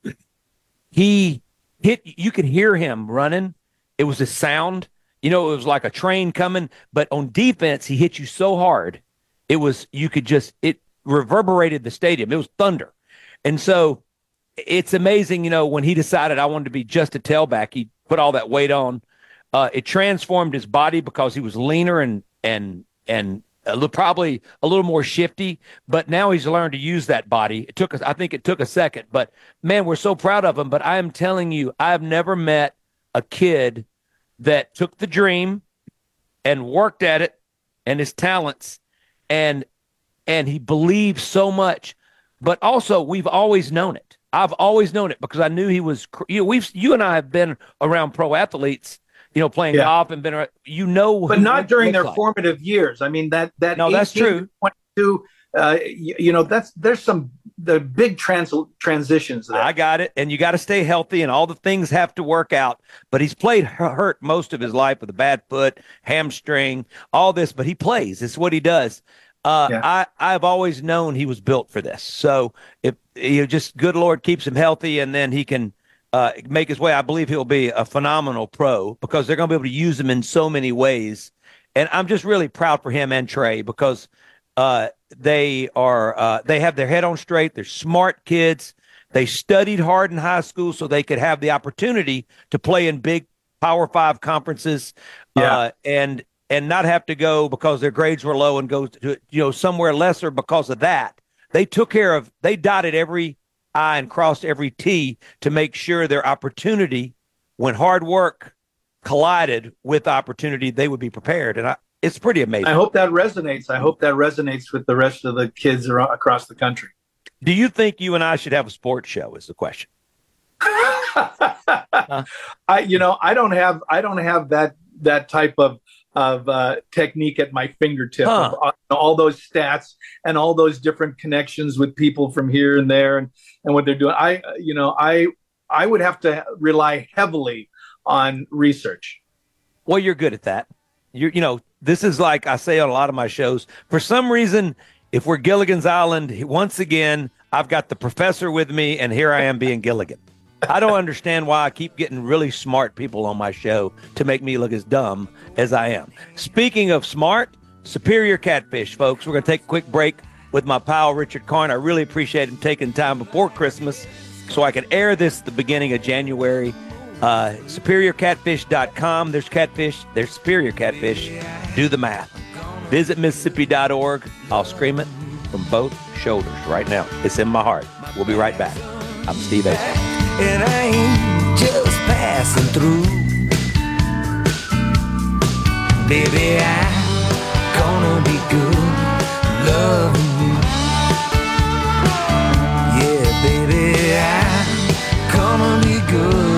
he hit, you could hear him running. It was a sound. You know, it was like a train coming. But on defense, he hit you so hard, it was, you could just, it reverberated the stadium. It was thunder. And so it's amazing, you know, when he decided I wanted to be just a tailback, he put all that weight on. Uh, it transformed his body because he was leaner and and and a little, probably a little more shifty. But now he's learned to use that body. It took us, I think it took a second. But man, we're so proud of him. But I am telling you, I've never met a kid that took the dream and worked at it and his talents, and and he believed so much. But also, we've always known it. I've always known it because I knew he was. You know, we've you and I have been around pro athletes, you know, playing yeah. golf and been around, you know, but not during their like. formative years. I mean, that that no, that's true. twenty-two, uh, you, you know, that's there's some the big trans transitions there. I got it, and you got to stay healthy, and all the things have to work out. But he's played hurt most of his life with a bad foot, hamstring, all this. But he plays. It's what he does. Uh, yeah. I, I've always known he was built for this. So if you know, just good Lord keeps him healthy, and then he can uh, make his way, I believe he'll be a phenomenal pro because they're going to be able to use him in so many ways. And I'm just really proud for him and Trey because uh, they are uh, they have their head on straight. They're smart kids. They studied hard in high school so they could have the opportunity to play in big Power Five conferences, Yeah. uh, and and not have to go because their grades were low and go to, you know, somewhere lesser because of that. They took care of, they dotted every I and crossed every T to make sure their opportunity, when hard work collided with opportunity, they would be prepared. And I, it's pretty amazing. I hope that resonates. I hope that resonates with the rest of the kids around, across the country. Do you think you and I should have a sports show is the question? I, you know, I don't have, I don't have that, that type of, of uh, technique at my fingertip. Huh. Of, uh, all those stats and all those different connections with people from here and there, and, and what they're doing. I, you know, I, I would have to rely heavily on research. Well, you're good at that. You, you know, this is like I say on a lot of my shows. For some reason, if we're Gilligan's Island, once again, I've got the professor with me, and here I am being Gilligan. I don't understand why I keep getting really smart people on my show to make me look as dumb as I am. Speaking of smart, Superior Catfish, folks. We're going to take a quick break with my pal Richard Karn. I really appreciate him taking time before Christmas so I could air this at the beginning of January. Uh, superior catfish dot com. There's catfish. There's Superior Catfish. Do the math. Visit Mississippi dot org. I'll scream it from both shoulders right now. It's in my heart. We'll be right back. I'm Steve Azar. And I ain't just passing through. Baby, I'm gonna be good loving you. Yeah, baby, I'm gonna be good.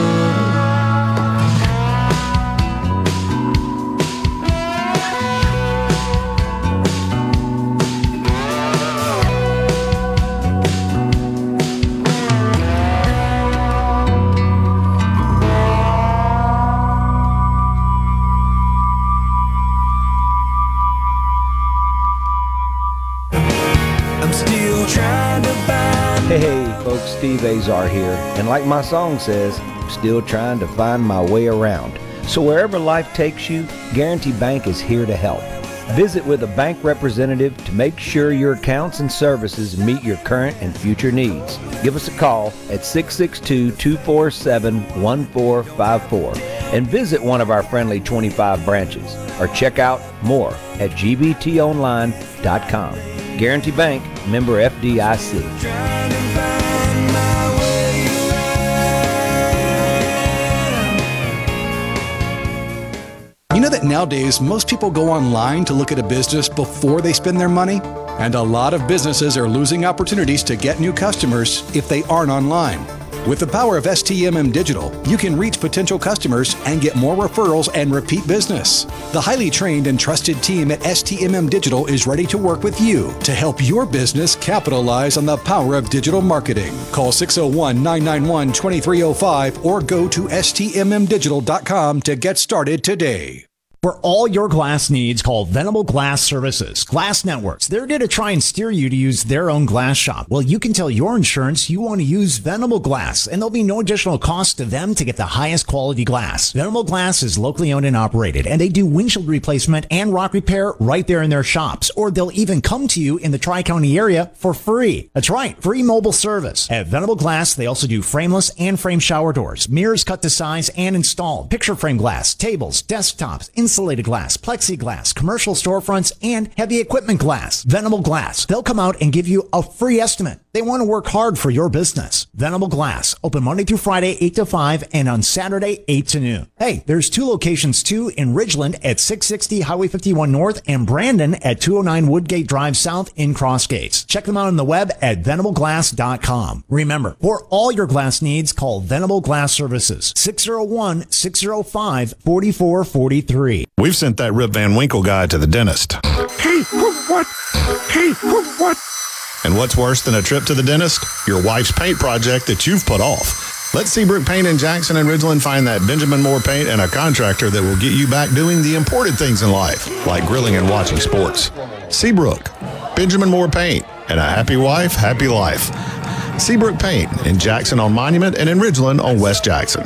Hey, folks, Steve Azar here. And like my song says, I'm still trying to find my way around. So wherever life takes you, Guarantee Bank is here to help. Visit with a bank representative to make sure your accounts and services meet your current and future needs. Give us a call at six six two, two four seven, one four five four and visit one of our friendly twenty-five branches or check out more at g b t online dot com. Guarantee Bank, member F D I C. You know that nowadays most people go online to look at a business before they spend their money? And a lot of businesses are losing opportunities to get new customers if they aren't online. With the power of S T M M Digital, you can reach potential customers and get more referrals and repeat business. The highly trained and trusted team at S T M M Digital is ready to work with you to help your business capitalize on the power of digital marketing. Call six oh one, nine nine one, two three oh five or go to S T M M digital dot com to get started today. For all your glass needs, call Venable Glass Services. Glass Networks. They're going to try and steer you to use their own glass shop. Well, you can tell your insurance you want to use Venable Glass, and there'll be no additional cost to them to get the highest quality glass. Venable Glass is locally owned and operated, and they do windshield replacement and rock repair right there in their shops, or they'll even come to you in the Tri-County area for free. That's right, free mobile service. At Venable Glass, they also do frameless and frame shower doors, mirrors cut to size and installed, picture frame glass, tables, desktops, insulated glass, plexiglass, commercial storefronts, and heavy equipment glass. Venable Glass. They'll come out and give you a free estimate. They want to work hard for your business. Venable Glass. Open Monday through Friday, eight to five, and on Saturday, eight to noon. Hey, there's two locations too in Ridgeland at six sixty Highway fifty-one North and Brandon at two oh nine Woodgate Drive South in Cross Gates. Check them out on the web at venable glass dot com. Remember, for all your glass needs, call Venable Glass Services. six oh one, six oh five, four four four three. We've sent that Rip Van Winkle guy to the dentist. Hey, what? Hey, what? And what's worse than a trip to the dentist? Your wife's paint project that you've put off. Let Seabrook Paint in Jackson and Ridgeland find that Benjamin Moore paint and a contractor that will get you back doing the important things in life, like grilling and watching sports. Seabrook, Benjamin Moore Paint, and a happy wife, happy life. Seabrook Paint in Jackson on Monument and in Ridgeland on West Jackson.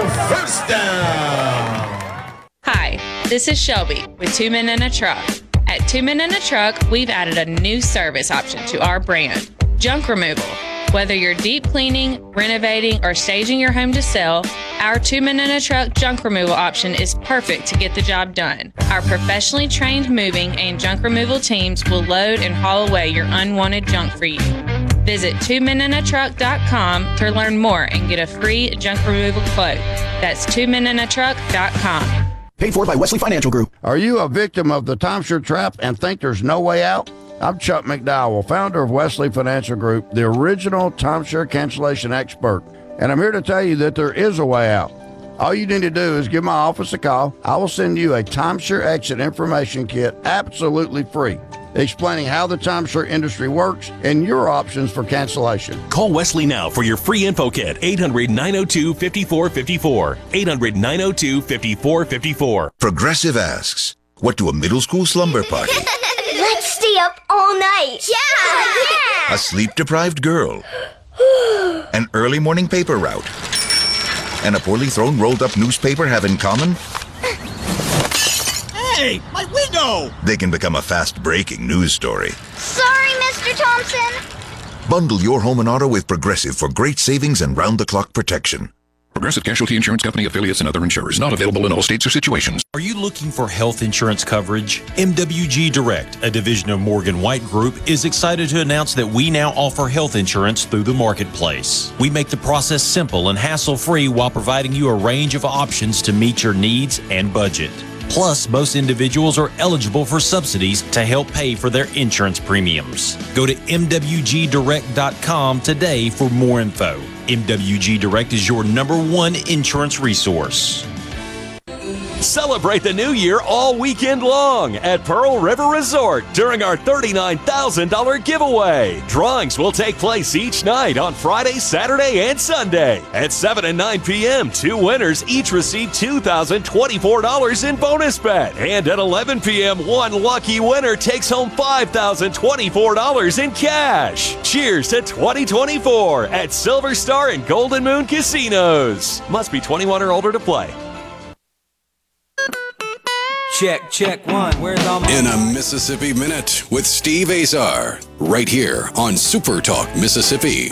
First down. Hi, this is Shelby with Two Men in a Truck. At Two Men in a Truck, we've added a new service option to our brand, junk removal. Whether you're deep cleaning, renovating, or staging your home to sell, our Two Men in a Truck junk removal option is perfect to get the job done. Our professionally trained moving and junk removal teams will load and haul away your unwanted junk for you. Visit two men in a truck dot com to learn more and get a free junk removal quote. That's two men in a truck dot com. Paid for by Wesley Financial Group. Are you a victim of the timeshare trap and think there's no way out? I'm Chuck McDowell, founder of Wesley Financial Group, the original timeshare cancellation expert. And I'm here to tell you that there is a way out. All you need to do is give my office a call. I will send you a timeshare exit information kit absolutely free, explaining how the timeshare industry works and your options for cancellation. Call Wesley now for your free info kit. eight hundred, nine oh two, five four five four. eight hundred, nine oh two, five four five four. Progressive asks, what do a middle school slumber party, Let's stay up all night. Yeah! yeah. a sleep-deprived girl, an early morning paper route, and a poorly thrown rolled-up newspaper have in common? Hey, my window! They can become a fast-breaking news story. Sorry, Mister Thompson. Bundle your home and auto with Progressive for great savings and round-the-clock protection. Progressive Casualty Insurance Company, affiliates, and other insurers. Not available in all states or situations. Are you looking for health insurance coverage? M W G Direct, a division of Morgan White Group, is excited to announce that we now offer health insurance through the marketplace. We make the process simple and hassle-free while providing you a range of options to meet your needs and budget. Plus, most individuals are eligible for subsidies to help pay for their insurance premiums. Go to M W G direct dot com today for more info. M W G Direct is your number one insurance resource. Celebrate the new year all weekend long at Pearl River Resort during our thirty-nine thousand dollars giveaway. Drawings will take place each night on Friday, Saturday, and Sunday. At seven and nine p.m., two winners each receive two thousand twenty-four dollars in bonus bet. And at eleven p.m., one lucky winner takes home five thousand twenty-four dollars in cash. Cheers to twenty twenty-four at Silver Star and Golden Moon Casinos. Must be twenty-one or older to play. Check, check one. Where's all my... In a Mississippi Minute with Steve Azar, right here on Super Talk Mississippi.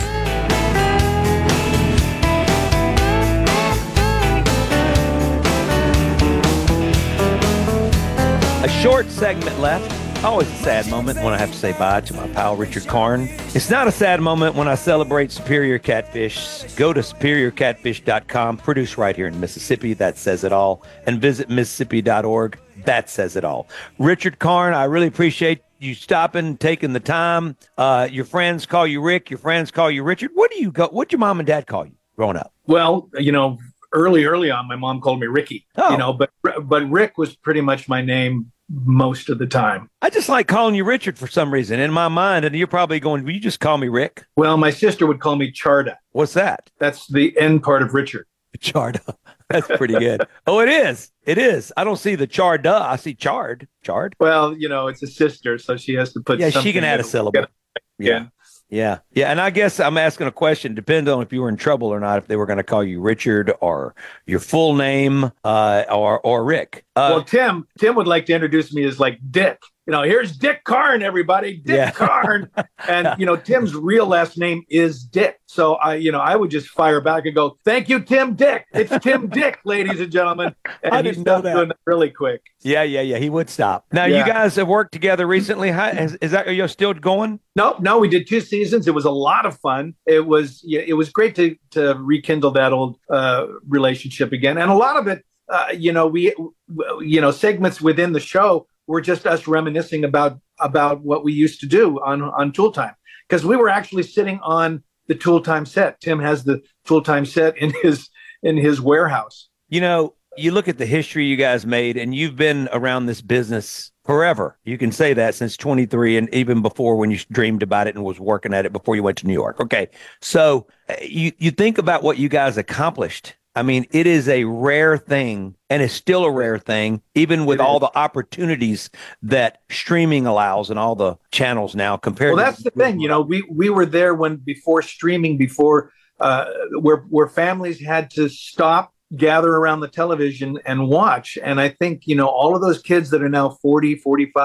A short segment left. Always a sad moment when I have to say bye to my pal Richard Karn. It's not a sad moment when I celebrate Superior Catfish. Go to superior catfish dot com, produced right here in Mississippi. That says it all. And visit mississippi dot org. That says it all. Richard Karn, I really appreciate you stopping, taking the time. Uh, your friends call you Rick. Your friends call you Richard. What do you go? What did your mom and dad call you growing up? Well, you know, early, early on, my mom called me Ricky. Oh. You know, but but Rick was pretty much my name most of the time. I just like calling you Richard for some reason in my mind. And you're probably going, will you just call me Rick? Well, my sister would call me Charda. What's that? That's the end part of Richard. Charda. That's pretty good. Oh, it is. It is. I don't see the Charda. I see charred. Charred. Well, you know, it's a sister, so she has to put Yeah, something she can add in. a syllable. Yeah. Yeah. Yeah. And I guess I'm asking a question, depends on if you were in trouble or not, if they were going to call you Richard or your full name uh, or or Rick. Uh, well, Tim, Tim would like to introduce me as like Dick. You know, here's Dick Karn, everybody. Dick Yeah. Karn. And, you know, Tim's real last name is Dick. So, I, you know, I would just fire back and go, thank you, Tim Dick. It's Tim Dick, ladies and gentlemen. And I he didn't know stopped that. doing that really quick. Yeah, yeah, yeah. He would stop. Now, Yeah. you guys have worked together recently. How, is, is that, are you still going? No, no, we did two seasons. It was a lot of fun. It was, yeah, it was great to to rekindle that old uh, relationship again. And a lot of it, uh, you know, we, you know, segments within the show were just us reminiscing about about what we used to do on on Tool Time, because we were actually sitting on the Tool Time set. Tim has the Tool Time set in his in his warehouse. You know, you look at the history you guys made, and you've been around this business forever. You can say that since twenty-three, and even before when you dreamed about it and was working at it before you went to New York. Okay, so uh, you you think about what you guys accomplished. I mean, it is a rare thing, and it's still a rare thing, even with all the opportunities that streaming allows and all the channels now compared Well, to. that's the thing. You know, we we were there when before streaming, before uh, where where families had to stop, gather around the television and watch. And I think, you know, all of those kids that are now forty, forty-five,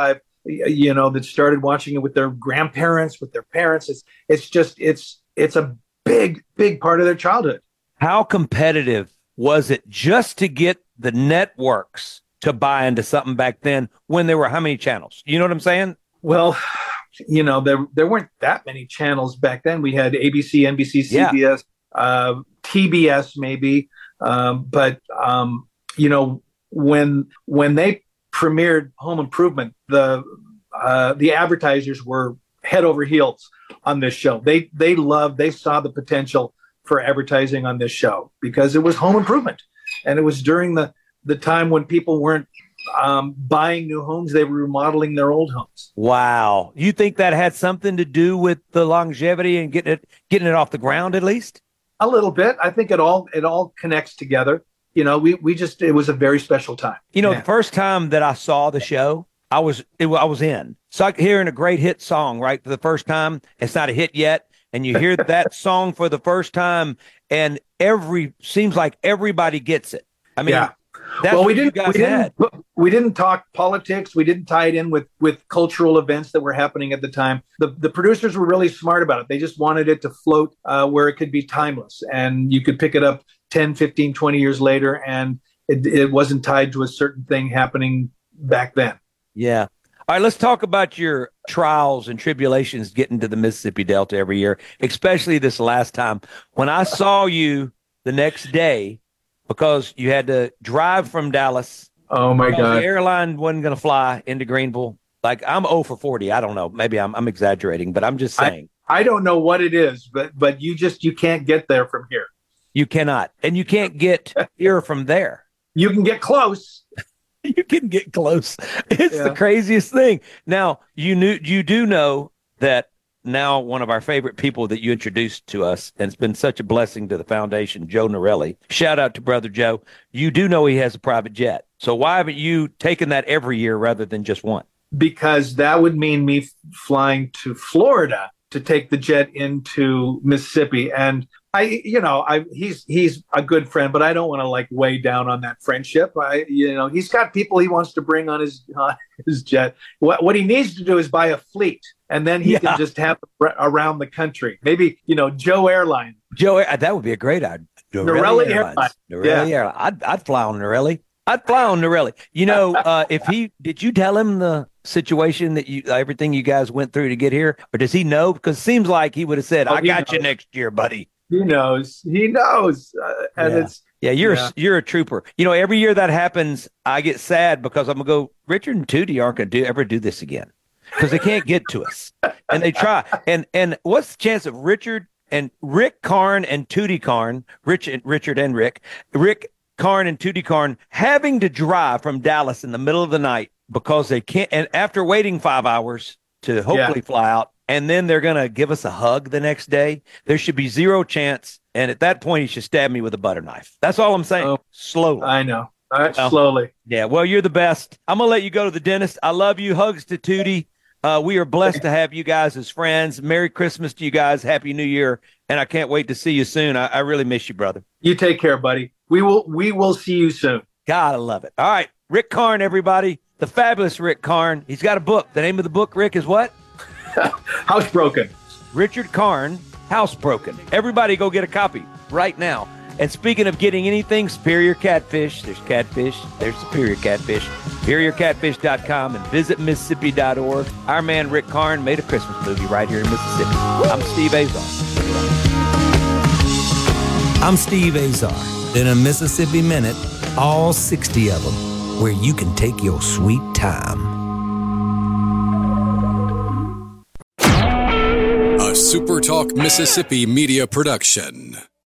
you know, that started watching it with their grandparents, with their parents. It's it's just it's it's a big big part of their childhood. How competitive was it just to get the networks to buy into something back then when there were how many channels? You know what I'm saying? Well, you know, there there weren't that many channels back then. We had A B C, N B C, C B S, yeah. uh, T B S maybe. Um, but, um, you know, when when they premiered Home Improvement, the uh, the advertisers were head over heels on this show. They they loved, they saw the potential for advertising on this show because it was Home Improvement. And it was during the, the time when people weren't um, buying new homes, they were remodeling their old homes. Wow. You think that had something to do with the longevity and getting it getting it off the ground at least? A little bit. I think it all it all connects together. You know, we we just it was a very special time. You know, yeah. the first time that I saw the show, I was it, I was in. So like hearing a great hit song, right, for the first time. It's not a hit yet, and you hear that song for the first time, and every seems like everybody gets it. I mean, yeah. That's well, we what you didn't. guys We had. didn't, we didn't talk politics. We didn't tie it in with with cultural events that were happening at the time. The the producers were really smart about it. They just wanted it to float uh, where it could be timeless, and you could pick it up ten, fifteen, twenty years later, and it, it wasn't tied to a certain thing happening back then. Yeah. All right, let's talk about your trials and tribulations getting to the Mississippi Delta every year, especially this last time. When I saw you the next day, because you had to drive from Dallas. Oh, my God. The airline wasn't going to fly into Greenville. Like, I'm oh for forty. I don't know. Maybe I'm, I'm exaggerating, but I'm just saying. I, I don't know what it is, but but you just, you can't get there from here. You cannot. And you can't get here from there. You can get close. You can get close. It's Yeah. the craziest thing. Now, you knew you do know that now one of our favorite people that you introduced to us, and it's been such a blessing to the foundation, Joe Norelli. Shout out to Brother Joe. You do know he has a private jet. So why haven't you taken that every year rather than just one? Because that would mean me f- flying to Florida to take the jet into Mississippi. And I, you know, I he's he's a good friend, but I don't want to like weigh down on that friendship. I, you know, he's got people he wants to bring on his on his jet. What what he needs to do is buy a fleet, and then he Yeah. can just have it around the country. Maybe, you know, Joe Airline. Joe, that would be a great idea. Norelli Airlines. Norelli Yeah. Airlines. I'd, I'd fly on Norelli. I'd fly on Norelli. You know, uh, if he, did you tell him the situation that you, everything you guys went through to get here? Or does he know? Because it seems like he would have said, Oh, I he got you knows. next year, buddy. He knows. He knows. Uh, and Yeah. it's Yeah, you're Yeah. A, you're a trooper. You know, every year that happens, I get sad because I'm gonna go. Richard and Tootie aren't gonna do ever do this again because they can't get to us, and they try. And and what's the chance of Richard and Rick Karn and Tootie Karn, Rich and Richard and Rick, Rick Karn and Tootie Karn having to drive from Dallas in the middle of the night because they can't, and after waiting five hours to hopefully fly out, and then they're going to give us a hug the next day. There should be zero chance. And at that point, he should stab me with a butter knife. That's all I'm saying. Oh, Slowly. I know. All right, Well, slowly. Yeah, well, you're the best. I'm going to let you go to the dentist. I love you. Hugs to Tootie. Uh, we are blessed to have you guys as friends. Merry Christmas to you guys. Happy New Year. And I can't wait to see you soon. I, I really miss you, brother. You take care, buddy. We will we will see you soon. God, I love it. All right. Rick Karn, everybody. The fabulous Rick Karn. He's got a book. The name of the book, Rick, is what? Housebroken. Richard Karn, Housebroken. Everybody go get a copy right now. And speaking of getting anything, Superior Catfish, there's catfish, there's Superior Catfish, superior catfish dot com, and visit Mississippi dot org. Our man Rick Karn made a Christmas movie right here in Mississippi. I'm Steve Azar. I'm Steve Azar. In a Mississippi Minute, all sixty of them, where you can take your sweet time. A SuperTalk Mississippi media production.